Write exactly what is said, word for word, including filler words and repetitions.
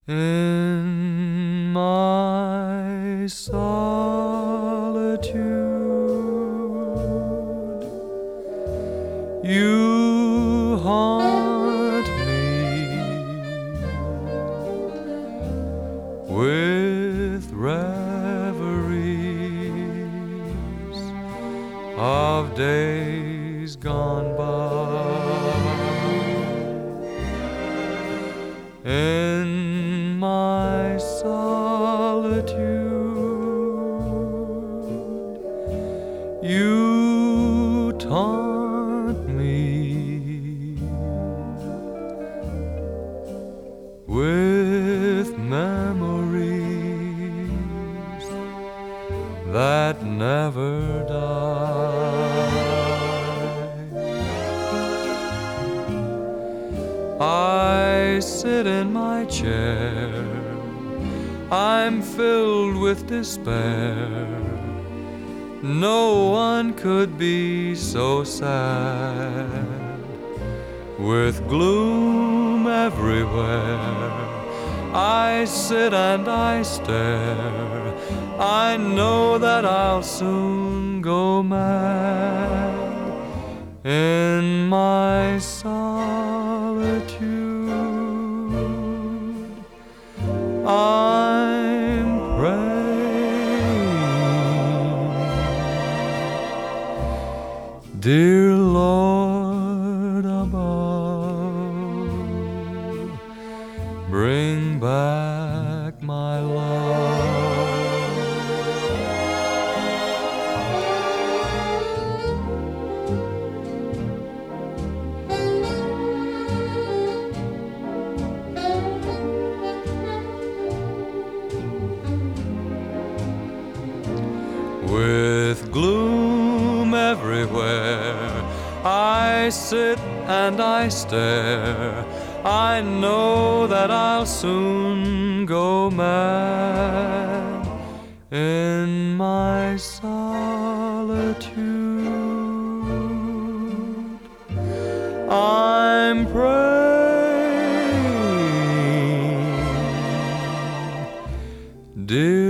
In my solitude, you haunt me with reveries of days gone by. In my solitude, you taunt me with memories that never die. I sit in my chair, I'm filled with despair. No one could be so sad. With gloom everywhere, I sit and I stare. I know that I'll soon go mad. In my solitude, I'm praying, dear Lord above, bring back my love. With gloom everywhere, I sit and I stare. I know that I'll soon go mad. In my solitude, I'm praying, dear